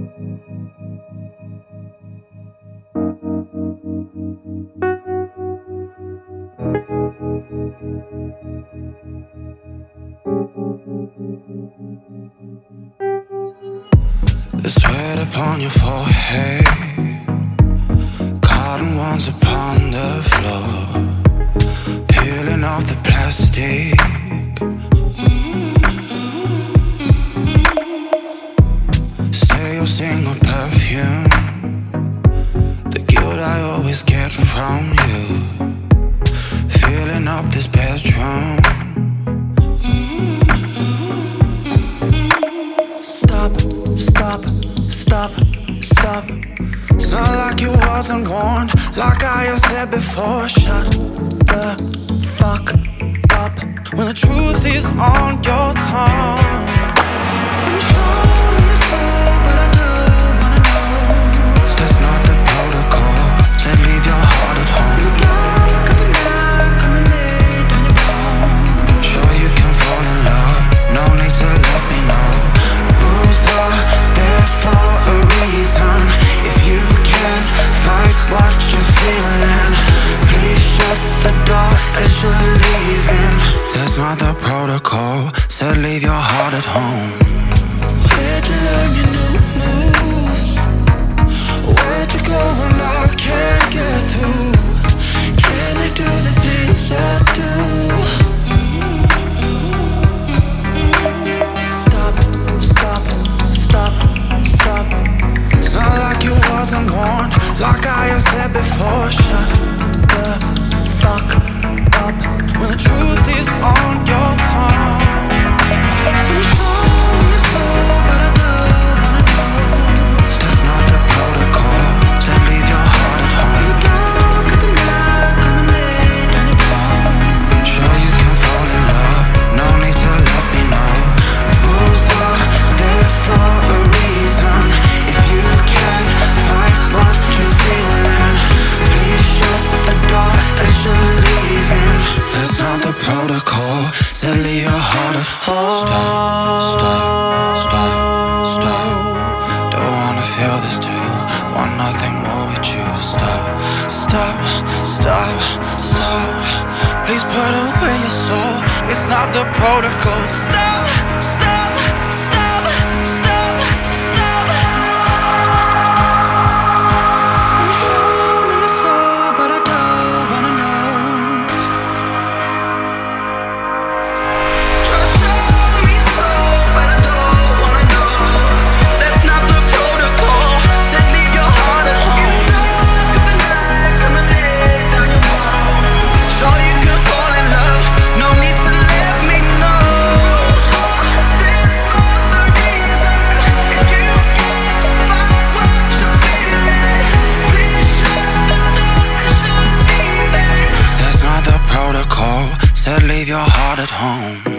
The sweat upon your forehead, cotton ones upon the floor, peeling off the plastic. Stay your single perfume, the guilt I always get from you, filling up this bedroom. Stop, stop, stop, stop. It's not like it wasn't warned, like I have said before. Shut the fuck up when the truth is on your tongue. And show me your soul, but I do wanna know. That's not the protocol, said leave your heart at home. In the dark of the night, come and lay down your bones. Sure you can fall in love, no need to let me know. Rules are there for a reason. If you can't fight what you're feeling, please shut the door as you're leaving. That's not the protocol, said leave your heart at home. Where'd you learn your new moves? Where'd you go when I can't get through? Can they do the things I do? Stop, stop, stop, stop. It's not like it wasn't warned, like I have said before. Shut the fuck up when the truth is on your tongue. And show me your soul, but I do wanna know. That's not the protocol, said leave your heart at home. In the dark of the night, come and lay down your bones. Sure you can fall in love, no need to let me know. Rules are there for a reason. If you can't fight what you're feeling, please shut the door as you're leaving. That's not the protocol, said leave your heart at home. Stop, stop, stop, stop. Don't wanna feel this too, want nothing more with you. Stop, stop, stop, stop. Please put away your soul, it's not the protocol. Stop, stop, stop, stop, stop. Show me your soul, but I don't wanna know. Try to show me your soul, but I don't wanna know. That's not the protocol, said leave your heart at home. In the dark of the night, come and lay down your bones. Sure you can fall in love, no need to let me know. There for the reason. If you can't fight what you're feeling, please shut the door as you're leaving. That's not the protocol, said leave your heart at home.